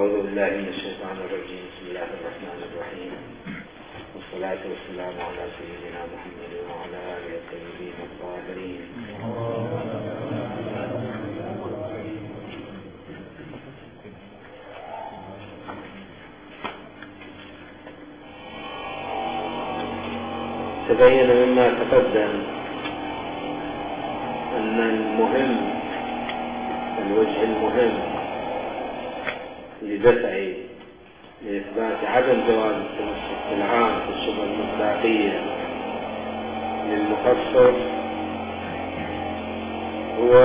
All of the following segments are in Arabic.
أعوذ بالله من الشيطان الرجيم. بسم الله الرحمن الرحيم، والصلاة والسلام على سيدنا محمد وعلى آله الطيبين الطاهرين. تبين مما تقدم أن الوجه المهم لإثبات عدم جواز التمسك بالعام في الشبهة المصداقية للمخصص هو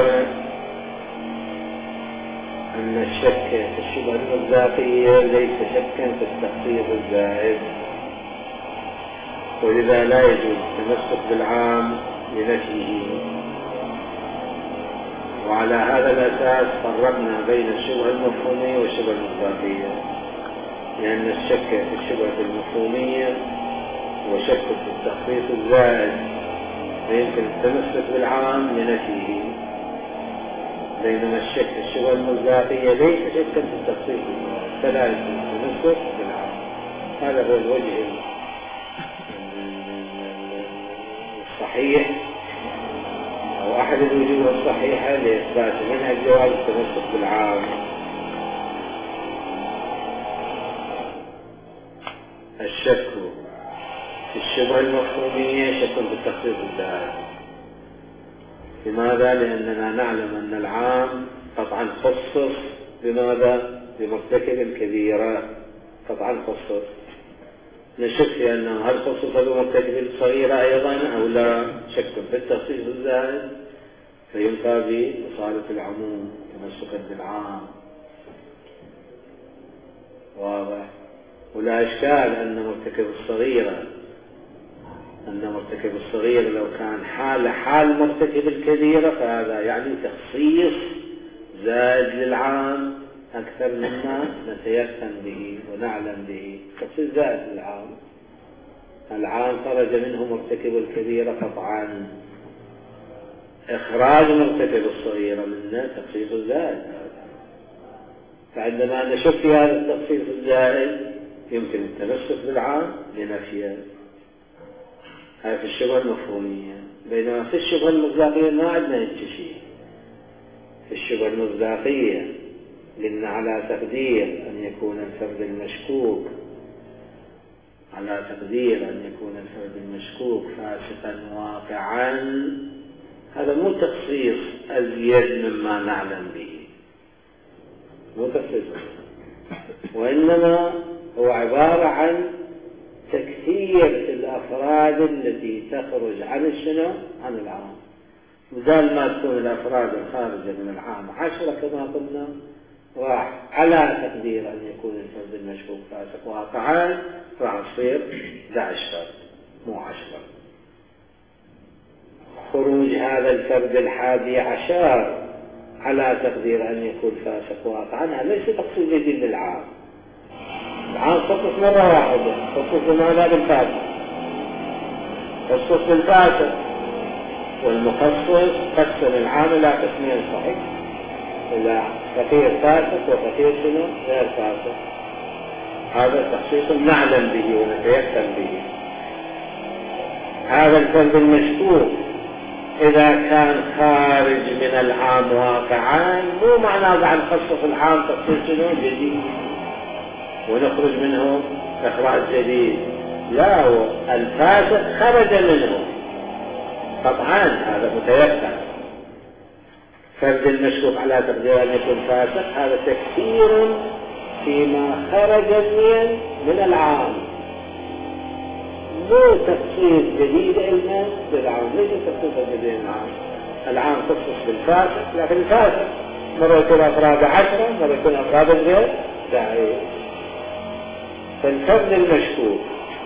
أن الشك في الشبهة المصداقية ليس شكا في التخصيص الزائد، ولذا لا يجوز التمسك بالعام لنفيه. وعلى هذا الأساس فرقنا بين الشبهة المفهومية والشبهة المصداقية، لأن الشك في الشبهة المفهومية هو شك في التخصيص الزائد، فيمكن التمسك بالعام لنفيه، بينما الشك في الشبهة المصداقية ليس شكا في التخصيص الزائد، فلا يمكن التمسك بالعام. هذا هو الوجه الصحيح أو أحد الوجوه الصحيحة لإثبات منها جواز التمسك بالعام. الشك في الشبهة المفهومية شك في التخصيص الزائد. لماذا؟ لأننا نعلم أن العام قطعا خصص بماذا؟ بمرتكب الكبيرة، قطعا خصص. نشك في أنه هل خصص بمرتكب الصغيرة أيضا أو لا؟ شك في التخصيص الزائد، فينفى بإصالة العموم تمسكا بالعام. واضح؟ ولا إشكال أن مرتكب الصغيرة لو كان حال مرتكب الكبيرة فهذا يعني تخصيص زائد للعام أكثر مما نتيقن به ونعلم به. تخصيص زائد للعام، العام خرج منه مرتكب الكبيرة قطعا، إخراج مرتكب الصغيرة منه تخصيص زائد. فعندما نشك في هذا التخصيص الزائد يمكن التمسك بالعام لنفيه. هذا في الشبهة المفهومية. بينما في الشبهة المصداقية ما عندنا شيء. في الشبهة المصداقية لأن على تقدير أن يكون الفرد المشكوك فاسقا واقعا، هذا مو تخصيص أزيد مما نعلم به، مو تخصيص، وإنما هو عبارة عن تكثير الأفراد التي تخرج عن العام. بدل ما تكون الأفراد الخارجة من العام 10 كما قلنا، راح على تقدير أن يكون الفرد المشكوك فاسق واقعا راح تصير 11 فرد مو 10. خروج هذا الفرد 11 على تقدير أن يكون فاسق واقعا هذا ليس تخصيص جديد للعام. العام خصص مرة واحدة، خصص بماذا؟ بالفاسق، خصص بالفاسق. والمخصص قسم العام إلى قسمين صحيح، إلى فقير فاسق وفقير غير فاسق. هذا تخصيص نعلم به ونتيقن به. هذا الفرد المشكوك إذا كان خارج من العام واقعا مو معناه بعد نخصص العام تخصيص جديد ونخرج منه إخراج جديد، لا، هو الفاسق خرج منه قطعا، هذا متيقن. فرد المشكوك على تقدير أن يكون فاسق هذا تكثير فيما خرج من العام، مو تخصيص جديد إلا بالعام، ليس تخصيص جديد للعام. العام خصص بالفاسق، لكن الفاسق مرة يكون أفراد 10 مرة يكون أفراد غير داعية. فالفرد المشكوك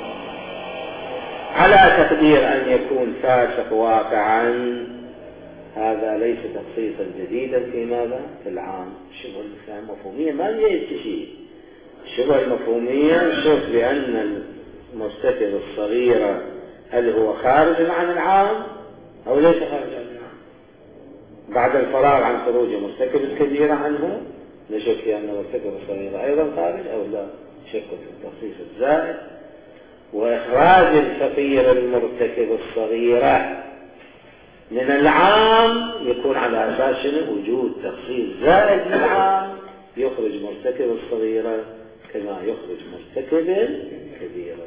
على تقدير أن يكون فاسق واقعا هذا ليس تخصيصا جديدا في ماذا؟ في العام. الشبهة المفهومية ما يجي شيء. الشبهة المفهومية شوف بأن المرتكب الصغيرة هل هو خارج عن العام أو ليس خارج عن العام. بعد الفراغ عن خروج مرتكب الكبيرة عنه نشك في أن مرتكب الصغيرة أيضا خارج أو لا، شك في التخصيص الزائد. وإخراج الفقير المرتكب الصغيرة من العام يكون على أساس وجود تخصيص زائد للعام يخرج مرتكب الصغيرة كما يخرج مرتكب الكبيرة.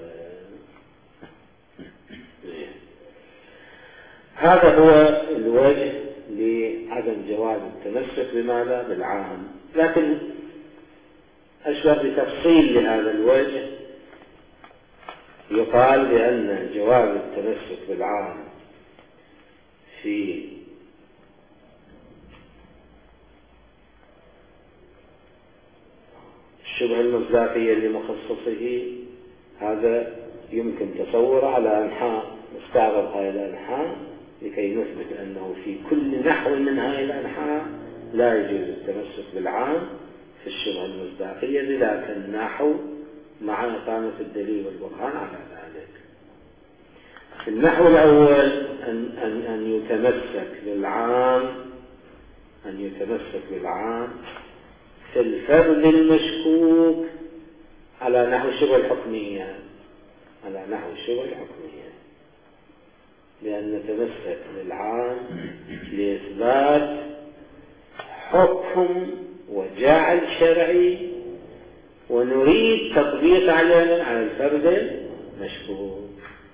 هذا هو الوجه لعدم جواز التمسك بماذا؟ بالعام. لكن أشبه بتفصيل لهذا الوجه، يقال بأن جواز التمسك بالعام في الشبهة المصداقية لمخصصه هذا يمكن تصوره على أنحاء، نستعرض هذه الأنحاء لكي نثبت أنه في كل نحو من هذه الأنحاء لا يجوز التمسك بالعام في الشبهة المصداقية، لذلك النحو مع إقامة الدليل والبرهان على ذلك. النحو الأول أن يتمسك بالعام في الفرد المشكوك على نحو الشبهة الحكمية، لأن نتمسك بالعام لإثبات حكم وجعل شرعي ونريد تطبيق على الفرد المشكوك،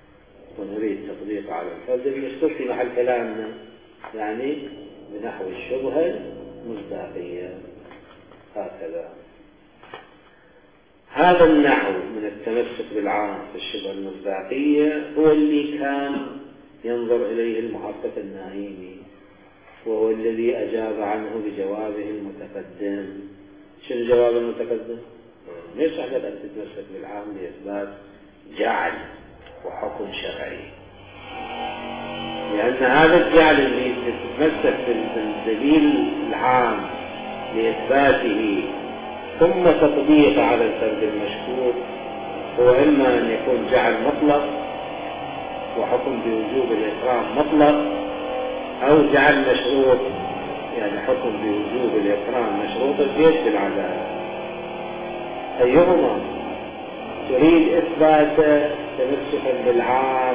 في محل كلامنا يعني بنحو الشبهة المصداقية. هكذا هذا النحو من التمسك بالعام في الشبهة المصداقية هو اللي كان ينظر إليه المحقق النعيمي، وهو الذي أجاب عنه بجوابه المتقدم. شنو جواب المتقدم؟ ليش أحد أن تتمسك بالعام لإثبات جعل وحكم شرعي، لأن هذا الجعل اللي تتمسك بالدليل العام لإثباته ثم تطبيق على الفرد المشكوك هو إما أن يكون جعل مطلق وحكم بوجوب الإكرام مطلق، أو جعل مشروط يعني حكم بوجوب الإكرام مشروط الجيش بالعدالة. أيهما تريد إثبات تمسكا بالعام؟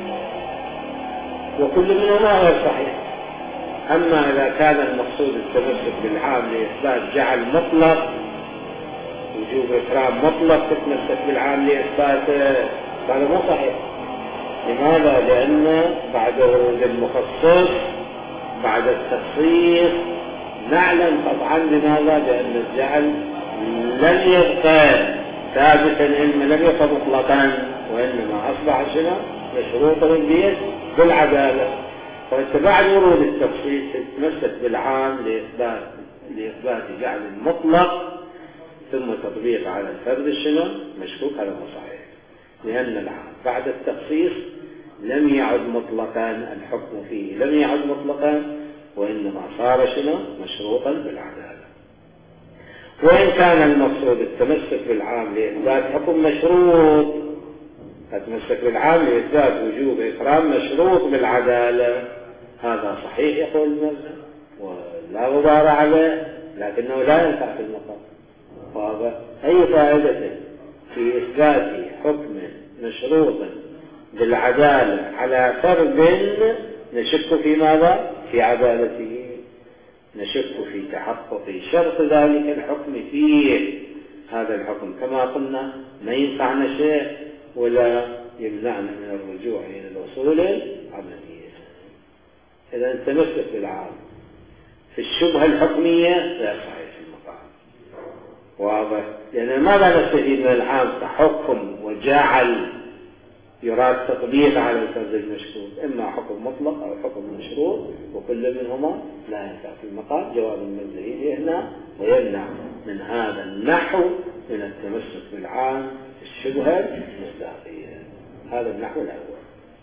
وكل منهما غير صحيح. أما إذا كان المقصود التمسك بالعام لإثبات جعل مطلق وجوب إكرام مطلق تتمسك بالعام لإثبات، هذا مو صحيح. لماذا؟ لأن بعد ورود المخصص بعد التخصيص نعلم قطعا لماذا؟ لأن الجعل لم يبقى ثابتا، إنما لم يبقى مطلقا، وإنما أصبح شنو؟ مشروطا بالعدالة. فأنت بعد ورود التخصيص تتمسك بالعام لإثبات جعل مطلق ثم تطبيق على الفرد شنو؟ مشكوك. هذا مو صحيح، لأن العام بعد التخصيص لم يعد مطلقا، الحكم فيه لم يعد مطلقا، وإنما صار شنو؟ مشروطا بالعدالة. وإن كان المقصود التمسك بالعام لإثبات حكم مشروط، التمسك بالعام لإثبات وجوب إكرام مشروط بالعدالة، هذا صحيح يقول المذهب ولا غبار عليه، لكنه لا ينفع في المقام. وهذا أي فائدة في إثبات حكم مشروط بالعدالة على فرد نشك في ماذا؟ في عدالته، نشك في تحقق شرط ذلك الحكم فيه. هذا الحكم كما قلنا ما ينفعنا شيء ولا يمنعنا من الرجوع إلى الأصول العملية. إذا تمسك بالعام في الشبهة الحكمية لا صحيح في المقام. واضح؟ لأن ماذا نستفيد من العام كحكم وجعل يراد تطبيق على الفرد المشكوك؟ إما حكم مطلق أو حكم مشروط، وكل منهما لا ينفع في المقام. جواب المنزلي هنا ويمنع من هذا النحو من التمسك بالعام في الشبهة المصداقية. هذا النحو الأول.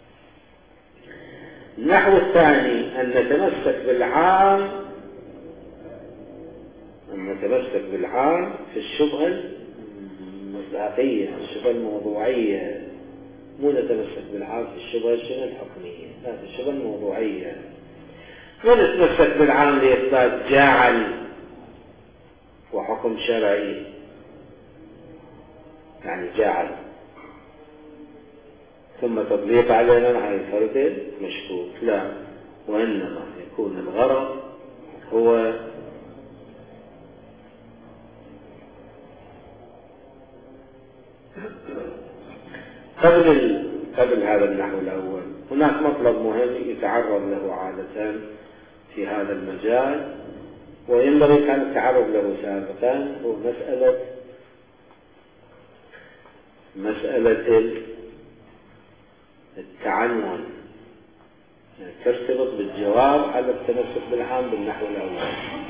النحو الثاني أن نتمسك بالعام في الشبهة المصداقية، الشبهة الموضوعية. مو نتمسك بالعام في الشبهة الحكمية، لا، في الشبهة الموضوعية. ونتمسك بالعام لإثبات جعل وحكم شرعي يعني جعل، ثم تطبيق علينا على الفرد مشكوك، لا، وإنما يكون الغرض هو قبل هذا النحو الأول هناك مطلب مهم يتعرض له عادة في هذا المجال وينبغي كان التعرض له سابقا، هو مسألة التعنون، يعني ترتبط بالجواب على التمسك بالعام بالنحو الأول.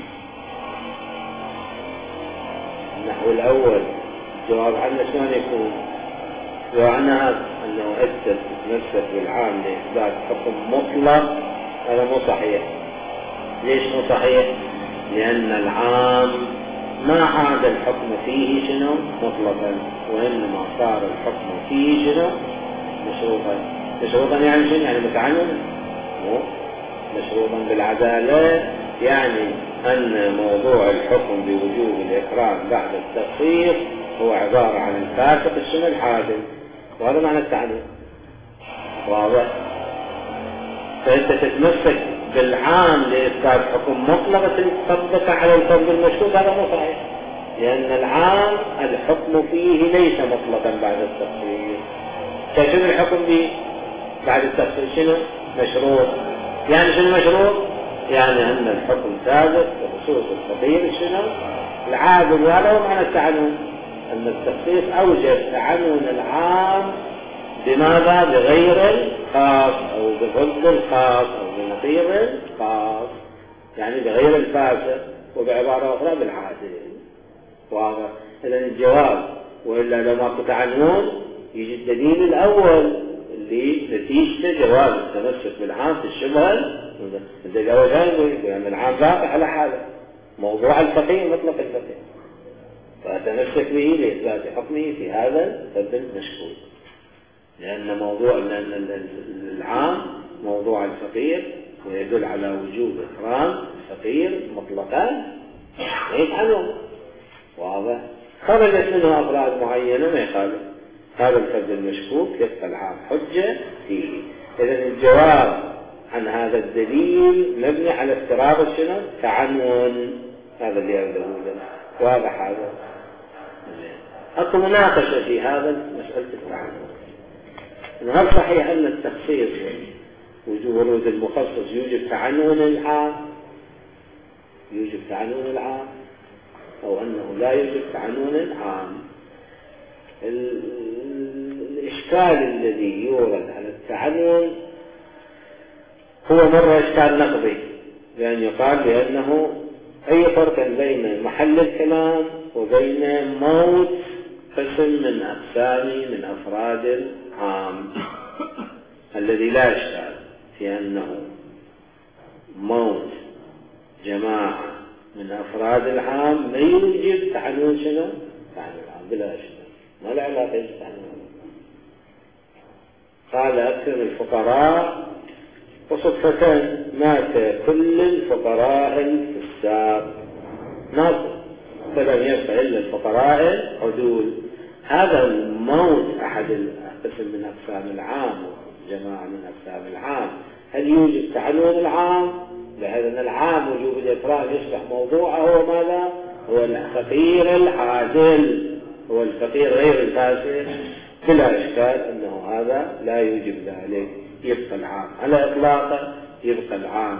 النحو الأول الجواب عنه شلون يكون؟ وعنها أنه أنت تتمسك بالعام لإثبات حكم مطلق، هذا مو صحيح. ليش مو صحيح؟ لأن العام ما عاد الحكم فيه شنو مطلقا، وإنما صار الحكم فيه شنو مشروطا يعني شنو؟ يعني متعننا، مو مشروطا بالعدالة، يعني أن موضوع الحكم بوجوب الإكرام بعد التخصيص هو عبارة عن الفاسق الشنو الحادث، وهذا معنى التعنن. واضح؟ فأنت تتمسك بالعام لإثبات حكم مطلق تطبق على الفرد المشكوك، هذا مو صحيح، لأن العام الحكم فيه ليس مطلقا بعد التخصيص. شنو الحكم به بعد التخصيص؟ شنو مشروط، يعني شنو مشروط؟ يعني أن الحكم ثابت بخصوص الفقير شنو العادل، وهذا هو معنى التعنن، أن التخصيص أوجب تعنن العام بماذا؟ بغير الخاص أو بضد الخاص أو بنظير الخاص، يعني بغير الفاسق، وبعبارة أخرى بالعادل. واضح؟ إذن الجواب، وإلا لو ما تعنون يجي الدليل الأول اللي نتيجة جواز التمسك بالعام في الشبهة. الدليل الأول يقول أن العام باقي على حاله، موضوع الفقيه مطلق الفقيه، فأتمسك به لإثبات حكمه في هذا الفرد المشكوك، لأن العام موضوع الفقير ويدل على وجوب إكرام الفقير مطلقا ليس عنه. واضح؟ خرجت منه أفراد معينة ما يخالف، هذا الفرد المشكوك يبقى العام حجة فيه. إذن الجواب عن هذا الدليل مبني على افتراض شنو؟ تعنون، هذا اللي أقوله لنا. واضح هذا؟ أكو مناقشة في هذا مسألة التعنون، هل صحيح أن التخصيص ورود المخصص يوجب تعنون العام؟ يوجب تعنون العام أو أنه لا يوجب تعنون العام؟ الإشكال الذي يورد على التعنون هو مرة إشكال نقضي، لأن يقال بأنه أي فرق بين محل الكلام وبين موت قسم من أقسام من أفراد العام، الذي لا إشكال في أنه موت جماعة من أفراد العام لا يوجب تعنون شنو؟ تعنون العام بلا إشكال، ما له علاقة بالتعنون. قال أكثر الفقراء وصدفة مات كل الفقراء الفساق، مات فلم يبق إلا الفقراء العدول. هذا الموت أحد قسم من أقسام العام، جماعة من أقسام العام، هل يوجب تعنون العام؟ لأن العام وجوب الإكرام يصبح موضوعه هو ماذا؟ هو الفقير العادل، هو الفقير غير الفاسد، بلا إشكال أنه هذا لا يوجب ذلك، يبقى العام على إطلاقه، يبقى العام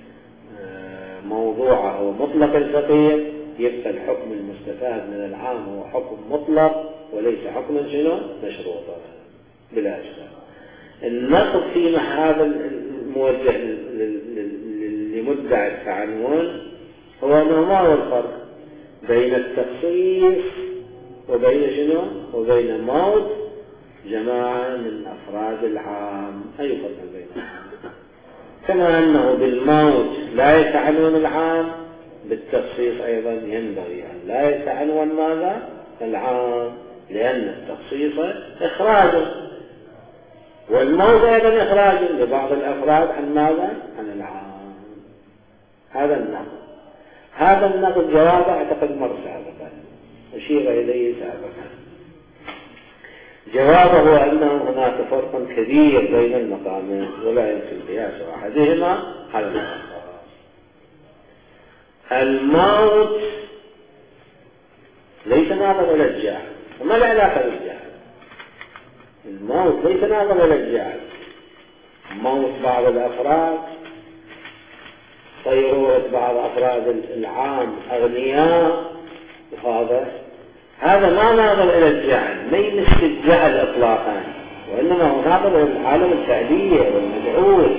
موضوعه هو مطلق الفقير، يبقى الحكم المستفاد من العام هو حكم مطلق وليس حكما شنو؟ مشروطا، بلا إشكال. النقد في هذا الموجه لمدعي التعنون هو أنه ما هو الفرق بين التخصيص وبين شنو؟ وبين موت جماعة من أفراد العام، أي فرق بينهم؟ كما أنه بالموت لا يتعنون العام، بالتخصيص أيضا ينبغي أن لا يتعنون ماذا؟ العام، لأن التخصيص إخراج والموت أيضا إخراج لبعض الأفراد عن ماذا؟ عن العام. هذا النقد. هذا النقد جوابه أعتقد مر سابقا، أشير إليه سابقا. جوابه هو أنه هناك فرق كبير بين المقامين ولا يمكن قياس أحدهما على الآخر. الموت ليس ناظر إلى الجعل، وما له علاقة بالجعل. الموت ليس ناظر إلى الجعل. موت بعض الأفراد، صيرورة بعض أفراد العام أغنياء، هذا ما ناظر إلى الجعل، ما يمس الجعل إطلاقا، وإنما هو ناظر إلى العالم الفعلية والمجعول.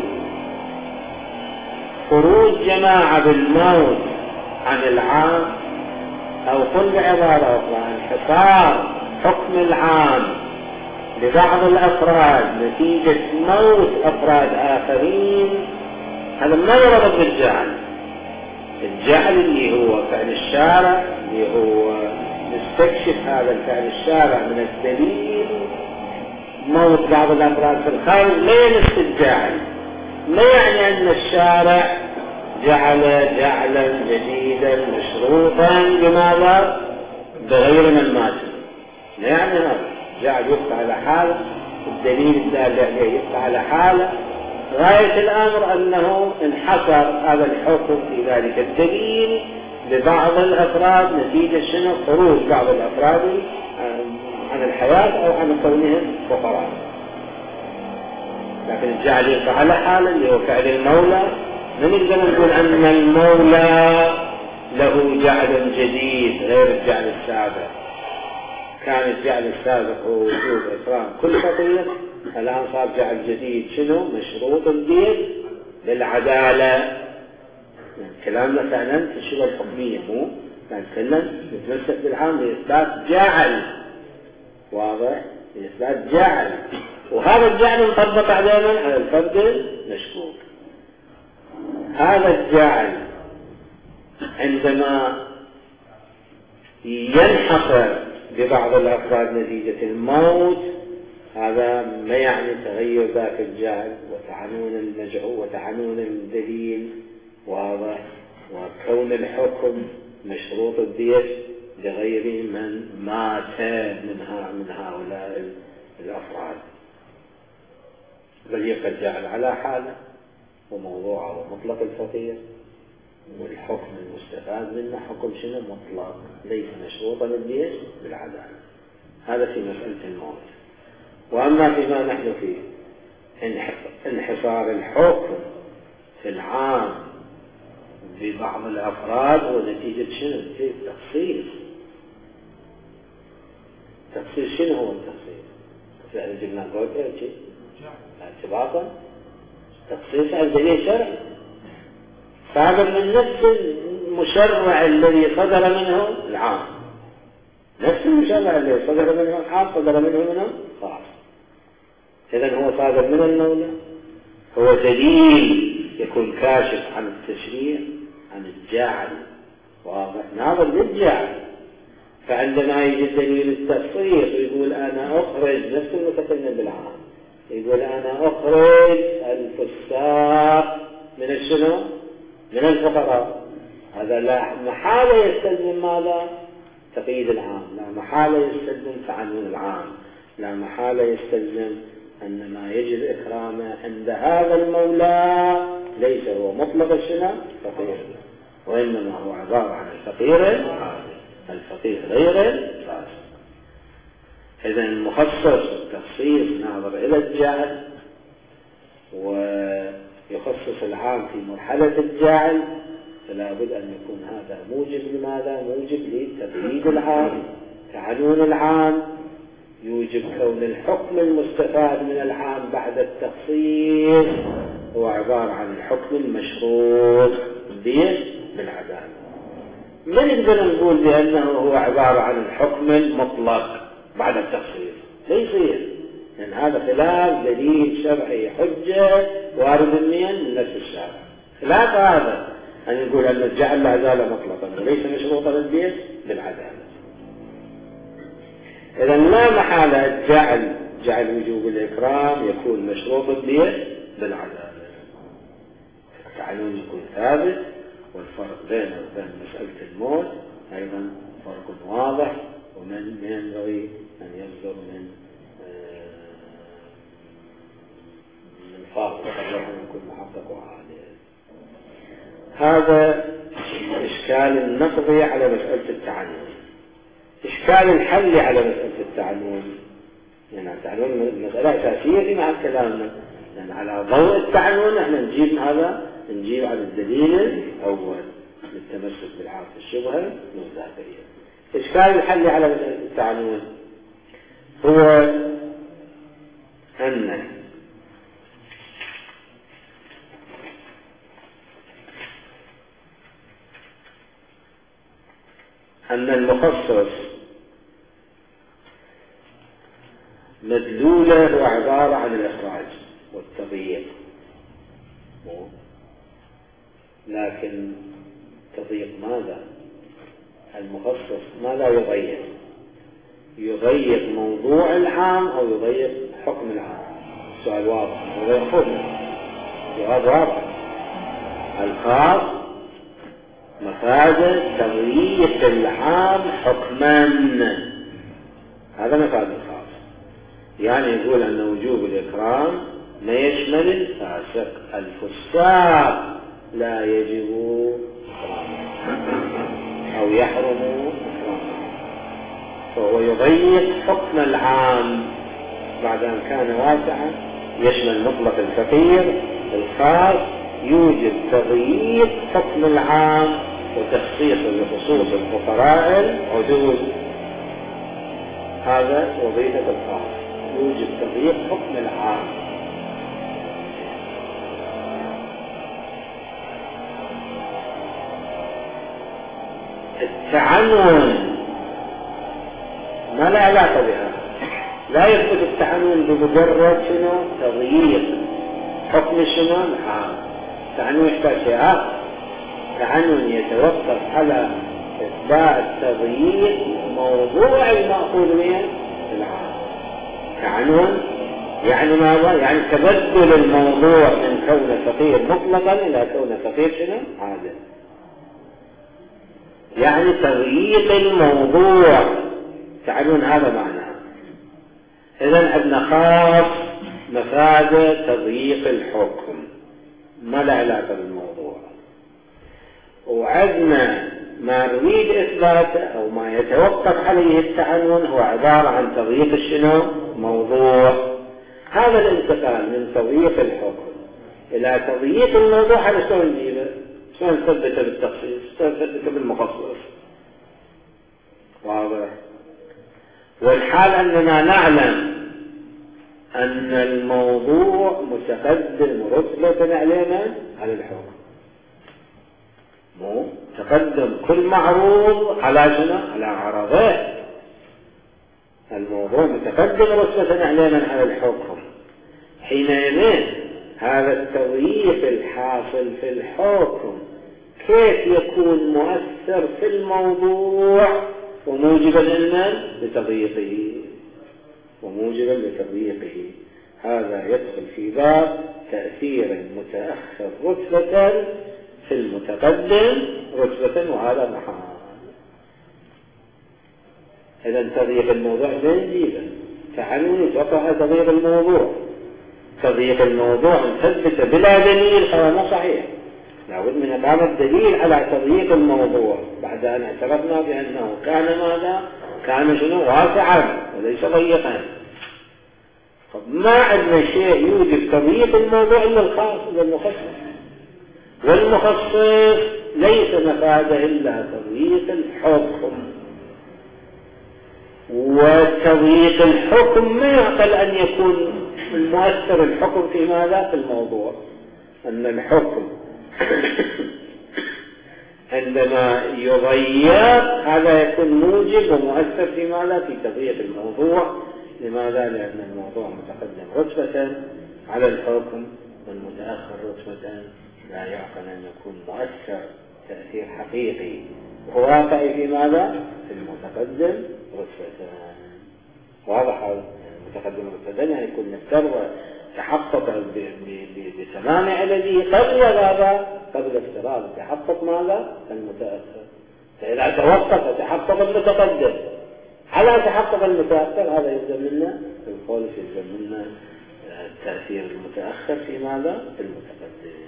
خروج جماعة بالموت عن العام، أو قل بعبارة أخرى انحصار حكم العام لبعض الأفراد نتيجة موت أفراد آخرين، هذا ما يربط بالجعل. الجعل اللي هو فعل الشارع، اللي هو نستكشف هذا الفعل الشارع من الدليل. موت بعض الأفراد في الخارج لا يمس الجعل، ما يعني أن الشارع جعل جعلا جديدا مشروطا بماذا؟ بغير من مات. لا يعني هذا جعل يبقى على حاله، الدليل الدال عليه يبقى على حاله. غاية الأمر أنه انحصر هذا الحكم في ذلك الدليل لبعض الأفراد نتيجة شنو؟ خروج بعض الأفراد عن الحياة أو عن كونهم فقراء. لكن الجعل يبقى على حاله اللي هو فعل المولى. ما نقدر نقول أن المولى له جعل جديد غير الجعل السابق. كان الجعل السابق هو وجوب إكرام كل فقير، الآن صار جعل جديد شنو؟ مشروط الدين بالعدالة. كلامنا فعلا في الشبه الحكمية، مو نتكلم نتمسك بالعام لإثبات جعل واضح، لإثبات جعل، وهذا الجعل مطبق دائما على الفرد المشكوك. هذا الجعل عندما ينحصر ببعض الأفراد نتيجة الموت، هذا ما يعني تغير ذاك الجعل وتعنون المجعول وتعنون الدليل واضح، وكون الحكم مشروط الدية لغير من مات من هؤلاء الأفراد، بل يبقى الجعل على حاله وموضوعه مطلق الفقير، والحكم المستفاد منه حكم شنو؟ مطلق، ليس مشروطا الدية بالعدالة. هذا في مسألة الموت. وأما فيما نحن فيه انحصار الحكم في العام ببعض الأفراد ونتيجة شنو؟ التخصيص. التخصيص شنو هو التخصيص؟ يعني جبنا قول ايش؟ اعتباطا تخصيص عن دليل شرعي صادر من نفس المشرع الذي صدر منه العام، نفس المشرع الذي صدر منه العام صدر منه خاص. إذن هو صادر من المولى، هو دليل يكون كاشف عن التشريع عن الجاعل واضح، ناظر للجاعل. فعندما يجي دليل التخصيص ويقول أنا أخرج نفس المتكلم بالعام، يقول أنا أخرج الفساق من الشنو؟ من الفقراء، هذا لا محالة يستلزم ماذا؟ تقييد العام، لا محالة يستلزم تعنون العام، لا محالة يستلزم أن ما يجب إكرامه عند هذا المولى ليس هو مطلق الشنو؟ فقير، وإنما هو عبارة عن الفقير الفقير غير الفاسق. إذن المخصص والتخصيص ناظر إلى الجعل، ويخصص العام في مرحلة الجعل، فلا بد أن يكون هذا موجب لماذا؟ موجب لتقييد العام، تعنون العام، يوجب كون الحكم المستفاد من العام بعد التخصيص هو عبارة عن الحكم المشروط بالعدالة. ما نقدر نقول بأنه هو عبارة عن الحكم المطلق بعد التخصيص، لا يصير، لأن هذا خلاف دليل شرعي حجة وارد من نفس الشارع. خلاف هذا أن نقول أن الجعل لا زال مطلقا وليس مشروطا للبيت بالعدالة. إذن لا محالة جعل وجوب الإكرام يكون مشروط البيت بالعدالة، التعنون يكون ثابت والفرق بينه وبين مسألة الموت أيضا فرق واضح، ومن ينبغي أن يصدر من فاضل قبل أن يكون محقق وعالي. هذا الإشكال النقضي على مسألة التعنون. إشكال الحل على مسألة التعنون، يعني التعنون مسألة أساسية في مع كلامنا، لأن على ضوء التعنون احنا نجيب على الدليل الأول للتمسك بالعارض الشبهة والظاهرية. إشكال الحل على مسألة التعنون هو أن المخصص مدلوله هو عبارة عن الإخراج والتضييق، لكن تضييق ماذا؟ المخصص ماذا يضيق؟ يضيق موضوع العام أو يضيق حكم العام؟ السؤال واضح، جواب واضح. الخاص مفاد تضييق العام حكما، هذا مفاد الخاص. يعني يقول أن وجوب الإكرام ما يشمل الفاسق، الفساق لا يجب إكرامه أو يحرم إكرامه، فهو يضيق حكم العام بعد أن كان واسعا يشمل مطلق الفقير. الخاص يوجد تضييق حكم العام وتخصيص لخصوص الفقراء العدول، هذا وظيفة الخاص، يوجد تضييق حكم العام. التعنون ما لا علاقة بها، لا يثبت التعنون بمجرد شنو؟ تضييق حكم شنو؟ العام. التعنون يحتاج شيء آخر، التعنون يتوقف على إثبات تضييق موضوع المأخوذ من العام. التعنون يعني ماذا؟ يعني تبدل الموضوع من كون فقير مطلقا إلى كون فقير شنو؟ عادل، يعني تضييق الموضوع. التعنون هذا معناه. إذن عندنا خاص مفاد تضييق الحكم، ما له علاقة بالموضوع، وعندنا ما نريد إثباته أو ما يتوقف عليه التعنون هو عبارة عن تضييق الشنو؟ موضوع. هذا الانتقال من تضييق الحكم إلى تضييق الموضوع هذا شلون نجيبه؟ شلون نثبته بالتخصيص؟ شلون نثبته بالمخصص؟ واضح. والحال أننا نعلم أن الموضوع متقدم رتبة علينا على الحكم، مو تقدم كل معروض على شنو؟ على عرضه. الموضوع متقدم رتبة علينا على الحكم. حينئذ هذا التضييق الحاصل في الحكم كيف يكون مؤثر في الموضوع وموجبا لنا لتضييقه، وموجبا لتضييقه. هذا يدخل في باب تأثير متأخر رتبة في المتقدم رتبة، وهذا محال. إذا تضييق الموضوع لا يجيبه، تعالوا يتوقع تضييق الموضوع. تضييق الموضوع نثبت بلا دليل هذا مو صحيح، لابد من إقامة الدليل على تضييق الموضوع بعد أن اعترفنا بأنه كان ماذا؟ كان شنو؟ واسعا وليس ضيقا. ما عندنا شيء يوجد تضييق الموضوع إلا الخاص إلا المخصص، والمخصص ليس مفاده إلا تضييق الحكم. وتضييق الحكم ما يعقل أن يكون المؤثر الحكم في ماذا؟ في الموضوع. أن الحكم عندما يضيق هذا يكون موجب ومؤثر في ماذا؟ في تضييق الموضوع. لماذا؟ لأن الموضوع متقدم رتبة على الحكم، والمتأخر رتبة لا يعقل أن يكون مؤثر تأثير حقيقي وواقعي في ماذا؟ في المتقدم رتبة. واضح هذا؟ المتقدم رتبة يعني يكون نفترض تحقق بتمام علمه قبل هذا قبل افتراض تحقق ماذا؟ المتأخر. فإذا توقف تحقق المتقدم على تحقق المتأخر، هذا يلزم لنا القول يلزم لنا تأثير المتأخر في ماذا؟ في المتقدم.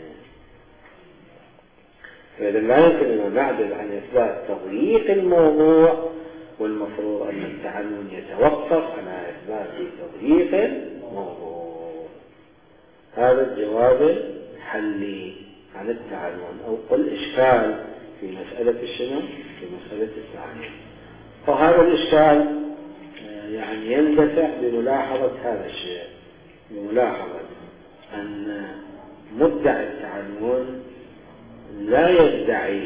فإذا لا يمكن أن نعدل عن إثبات تضييق الموضوع، والمفروض أن التعنون يتوقف على إثبات تضييق الموضوع. هذا الجواب الحلي عن التعنون، أو قل إشكال في مسألة الشنو؟ في مسألة التعنون. وهذا الإشكال يعني يندفع بملاحظة هذا الشيء، بملاحظة أن مدعي التعنون لا يدعي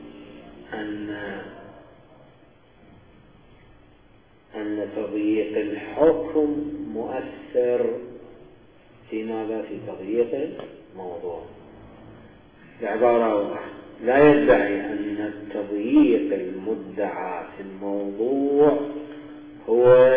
أن تضييق الحكم مؤثر في ماذا؟ في تضييق الموضوع. بعبارة واحدة، لا يدعي أن التضييق المدعى في الموضوع هو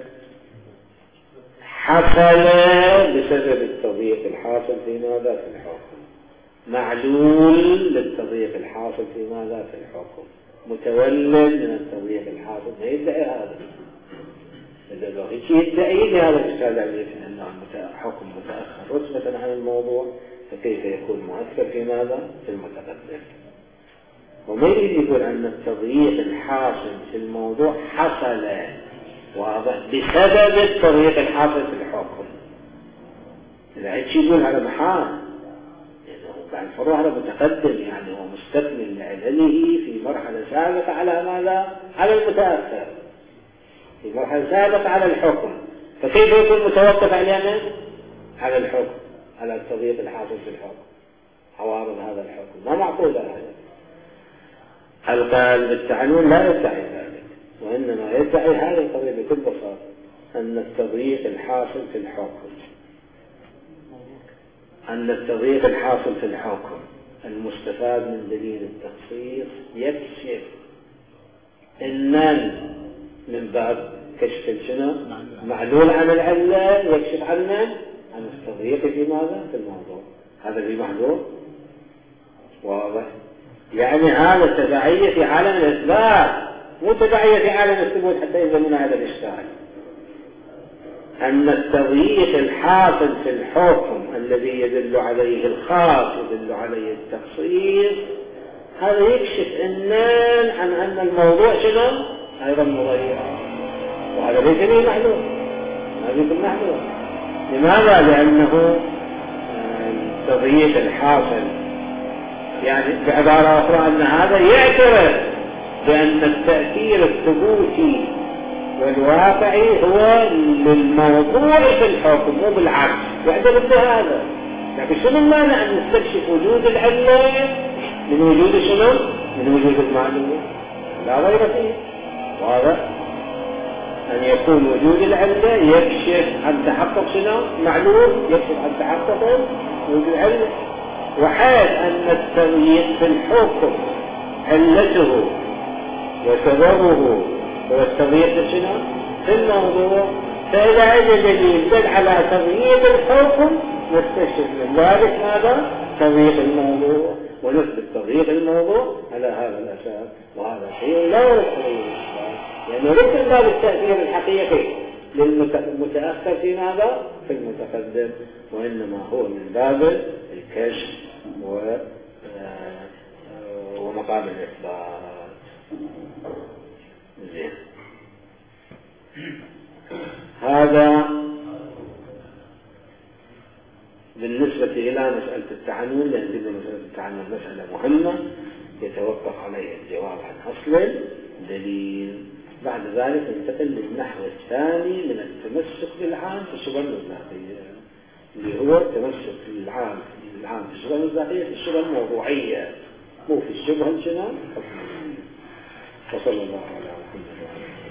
حصل بسبب التضييق الحاصل في ماذا؟ في الحكم. معلول للتضييق الحاصل في ماذا؟ في الحكم. متولد من التضييق الحاصل. ما يدعي هذا. إذا لو هيك يدعي لهذا الإشكال عليه أنه حكم متأخر رتبة عن الموضوع، فكيف يكون مؤثر في ماذا؟ في المتقدم. وما يريد يقول أن التضييق الحاصل في الموضوع حصل واضح بسبب التضييق الحاصل في الحكم. إذا هيك يقول هذا محال، بعد فروع هذا متقدم، يعني هو مستكمل لعلله في مرحلة سابقة على ماذا؟ على المتأخر، في مرحلة سابقة على الحكم. فكيف يكون متوقف على على الحكم، على التضييق الحاصل في الحكم، عوارض هذا الحكم؟ ما معقول هذا. القائل بالتعنون لا يدعي ذلك، وإنما يدعي هذه القضية بكل بساطة، أن التضييق الحاصل في الحكم، أن التضييق الحاصل في الحكم المستفاد من دليل التخصيص يكشف إنن من باب كشف الشنو؟ معلول عن العلة، يكشف عن التضييق في ماذا؟ في الموضوع. هذا اللي معلول واضح. يعني هذا تبعية في عالم الإثبات، مو تبعية في عالم الثبوت حتى يلزمنا هذا الإشكال. أن التضييق الحاصل في الحكم الذي يدل عليه الخاص يدل عليه التخصيص، هذا يكشف إنن عن أن الموضوع شنو؟ أيضا مضيق، وهذا ليس به معلوم، هذا يكون معلوم. لماذا؟ لأنه التضييق الحاصل، يعني بعبارة أخرى أن هذا يعترف بأن التأثير الثبوتي والواقعي هو للموضوع في الحكم، مو بالعكس. يعترف بهذا، لكن شنو المانع أن نستكشف وجود العلة من وجود شنو؟ من وجود المعلوم؟ لا غير فيه. واضح؟ أن يكون وجود العلة يكشف عن تحقق شنو؟ معلوم، يكشف عن تحقق وجود العلة. وحيث أن التضييق في الحكم علته وسببه هو التضييق في شنو؟ في الموضوع، فإذا أجى دليل دل على تضييق الحكم نستشهد من ذلك ماذا؟ تضييق الموضوع، ونثبت تضييق الموضوع على هذا الأساس. وهذا شيء لا يرد عليه الإشكال، لأنه ليس من باب التأثير الحقيقي للمتأخر في ماذا؟ في المتقدم، وإنما هو من باب الكشف ومقام الإثبات. زين. هذا بالنسبة إلى مسألة التعنون، لأن مسألة التعنون مسألة مهمة يتوقف عليها الجواب عن أصل دليل. بعد ذلك ننتقل للنحو الثاني من التمسك بالعام في الشبهة المصداقية، اللي هو التمسك بالعام في الشبهة المصداقية في الشبهة الموضوعية، مو في الشبهة الحكمية. وصلى الله على محمد وعلى آله.